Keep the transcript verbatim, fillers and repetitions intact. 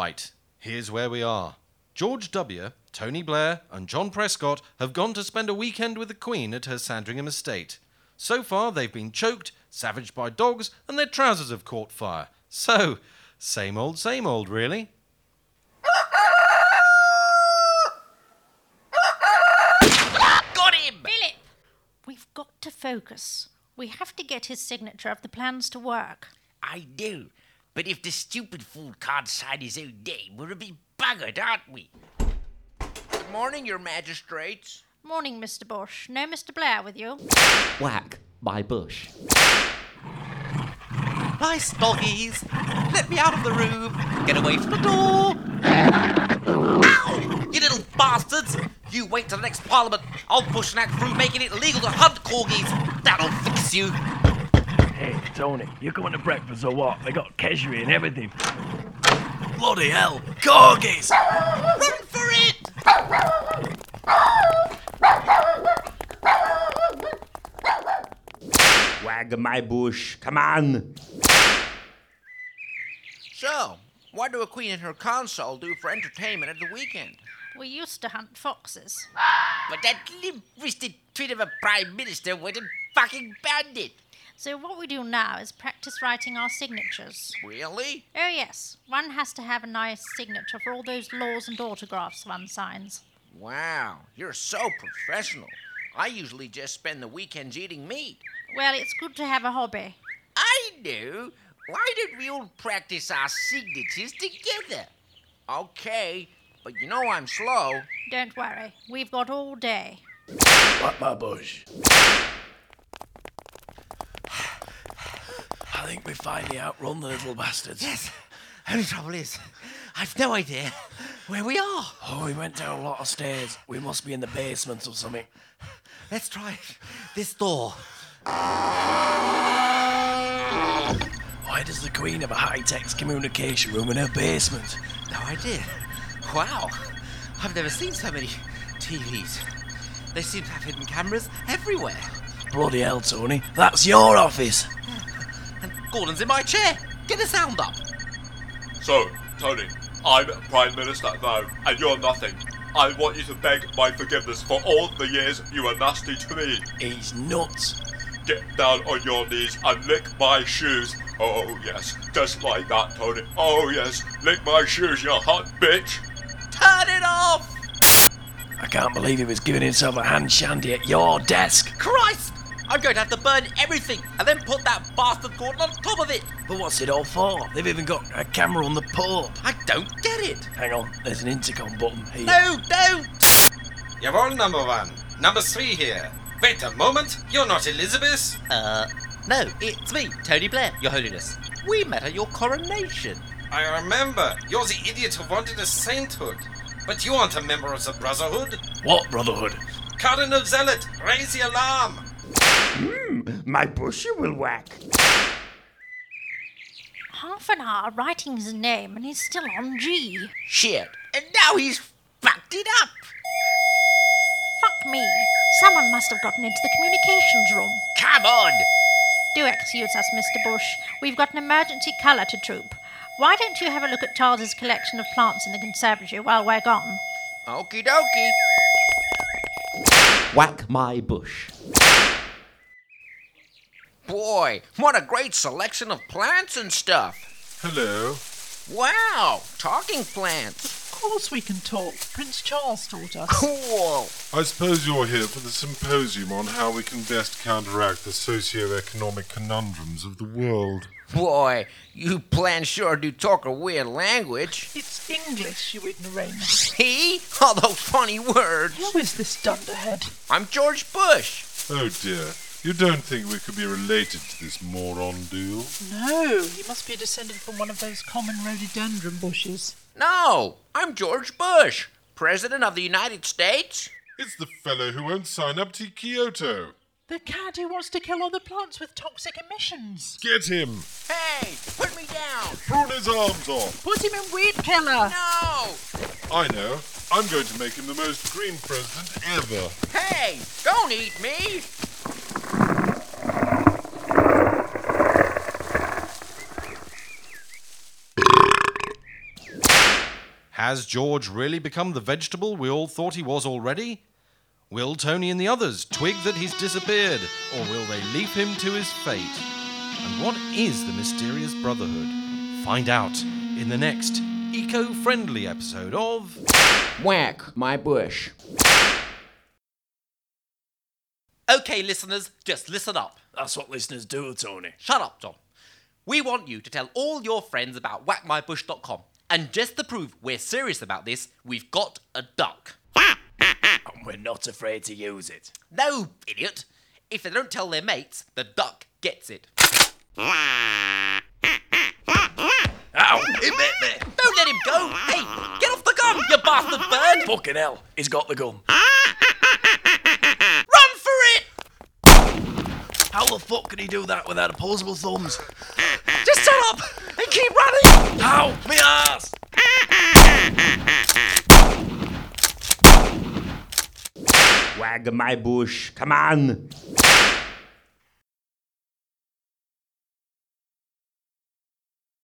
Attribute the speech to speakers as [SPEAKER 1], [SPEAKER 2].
[SPEAKER 1] Right, here's where we are. George W., Tony Blair, and John Prescott have gone to spend a weekend with the Queen at her Sandringham estate. So far, they've been choked, savaged by dogs, and their trousers have caught fire. So, same old, same old, really.
[SPEAKER 2] Got him!
[SPEAKER 3] Philip! We've got to focus. We have to get his signature if the plan's to work.
[SPEAKER 2] I do. But if the stupid fool can't sign his own name, we're a bit buggered, aren't we? Good morning, your magistrates.
[SPEAKER 3] Morning, Mister Bush. No Mister Blair with you?
[SPEAKER 4] Whack my bush.
[SPEAKER 5] Nice doggies. Let me out of the room. Get away from the door. Ow! You little bastards. You wait till the next parliament. I'll push an act through making it illegal to hunt corgis. That'll fix you.
[SPEAKER 6] Hey, Tony, you coming to breakfast or what? They got keshery and everything.
[SPEAKER 5] Bloody hell. Corgis.
[SPEAKER 2] Run for it!
[SPEAKER 4] Wag my bush. Come on.
[SPEAKER 2] So, what do a queen and her consort do for entertainment at the weekend?
[SPEAKER 3] We used to hunt foxes.
[SPEAKER 2] But that limp-wristed twit of a prime minister went and fucking banned it.
[SPEAKER 3] So what we do now is practice writing our signatures.
[SPEAKER 2] Really?
[SPEAKER 3] Oh yes, one has to have a nice signature for all those laws and autographs one signs.
[SPEAKER 2] Wow, you're so professional. I usually just spend the weekends eating meat.
[SPEAKER 3] Well, it's good to have a hobby.
[SPEAKER 2] I do. Why don't we all practice our signatures together? Okay, but you know I'm slow.
[SPEAKER 3] Don't worry, we've got all day.
[SPEAKER 6] Whack my bush. I think we finally outrun the little bastards.
[SPEAKER 5] Yes. Only trouble is, I've no idea where we are.
[SPEAKER 6] Oh, we went down a lot of stairs. We must be in the basement or something.
[SPEAKER 5] Let's try this door.
[SPEAKER 6] Why does the Queen have a high-tech communication room in her basement?
[SPEAKER 5] No idea. Wow. I've never seen so many T Vs. They seem to have hidden cameras everywhere.
[SPEAKER 6] Bloody hell, Tony. That's your office.
[SPEAKER 5] And Gordon's in my chair. Get the sound up.
[SPEAKER 7] So, Tony, I'm Prime Minister now, and you're nothing. I want you to beg my forgiveness for all the years you were nasty to me.
[SPEAKER 6] He's nuts.
[SPEAKER 7] Get down on your knees and lick my shoes. Oh, yes, just like that, Tony. Oh, yes, lick my shoes, you hot bitch.
[SPEAKER 5] Turn it off!
[SPEAKER 6] I can't believe he was giving himself a hand shandy at your desk.
[SPEAKER 5] Christ! I'm going to have to burn everything and then put that bastard Gordon on top of it.
[SPEAKER 6] But what's it all for? They've even got a camera on the Pope.
[SPEAKER 5] I don't get it.
[SPEAKER 6] Hang on, there's an intercom button here.
[SPEAKER 5] No, don't!
[SPEAKER 1] Jawohl, number one. Number three here. Wait a moment, you're not Elizabeth?
[SPEAKER 5] Uh, no, it's me, Tony Blair, Your Holiness. We met at your coronation.
[SPEAKER 1] I remember. You're the idiot who wanted a sainthood. But you aren't a member of the Brotherhood.
[SPEAKER 6] What Brotherhood?
[SPEAKER 1] Cardinal Zealot, raise the alarm.
[SPEAKER 4] Hmm, my bush you will whack.
[SPEAKER 3] Half an hour writing his name and he's still on G.
[SPEAKER 2] Shit. And now he's fucked it up.
[SPEAKER 3] Fuck me. Someone must have gotten into the communications room.
[SPEAKER 2] Come on.
[SPEAKER 3] Do excuse us, Mister Bush. We've got an emergency colour to troop. Why don't you have a look at Charles's collection of plants in the conservatory while we're gone?
[SPEAKER 2] Okie dokie.
[SPEAKER 4] Whack my bush.
[SPEAKER 2] Boy, what a great selection of plants and stuff.
[SPEAKER 7] Hello.
[SPEAKER 2] Wow, talking plants.
[SPEAKER 8] Of course we can talk. Prince Charles taught us.
[SPEAKER 2] Cool.
[SPEAKER 7] I suppose you're here for the symposium on how we can best counteract the socio-economic conundrums of the world.
[SPEAKER 2] Boy, you plants sure do talk a weird language.
[SPEAKER 8] It's English, you ignoramus.
[SPEAKER 2] He? All those funny words.
[SPEAKER 8] Who is this dunderhead?
[SPEAKER 2] I'm George Bush.
[SPEAKER 7] Oh dear, you don't think we could be related to this moron, do you?
[SPEAKER 8] No, he must be descended from one of those common rhododendron bushes.
[SPEAKER 2] No, I'm George Bush, President of the United States.
[SPEAKER 7] It's the fellow who won't sign up to Kyoto.
[SPEAKER 8] The cad who wants to kill all the plants with toxic emissions.
[SPEAKER 7] Get him!
[SPEAKER 2] Hey, put me down.
[SPEAKER 7] Prune his arms off!
[SPEAKER 8] Put him in weed killer.
[SPEAKER 2] No.
[SPEAKER 7] I know. I'm going to make him the most green president ever.
[SPEAKER 2] Hey, don't eat me.
[SPEAKER 1] Has George really become the vegetable we all thought he was already? Will Tony and the others twig that he's disappeared, or will they leave him to his fate? And what is the mysterious Brotherhood? Find out in the next eco-friendly episode of
[SPEAKER 2] Whack My Bush.
[SPEAKER 5] Okay, listeners, just listen up.
[SPEAKER 6] That's what listeners do, Tony.
[SPEAKER 5] Shut up, John. We want you to tell all your friends about whack my bush dot com. And just to prove we're serious about this, we've got a duck.
[SPEAKER 6] And we're not afraid to use it.
[SPEAKER 5] No, idiot. If they don't tell their mates, the duck gets it.
[SPEAKER 6] Ow! He bit me!
[SPEAKER 5] Don't let him go! Hey, get off the gun, you bastard bird!
[SPEAKER 6] Fucking hell, he's got the gum.
[SPEAKER 5] Run for it!
[SPEAKER 6] How the fuck can he do that without opposable thumbs?
[SPEAKER 5] Just shut up and keep running!
[SPEAKER 6] Ow! Me ass!
[SPEAKER 4] Wag my bush. Come on.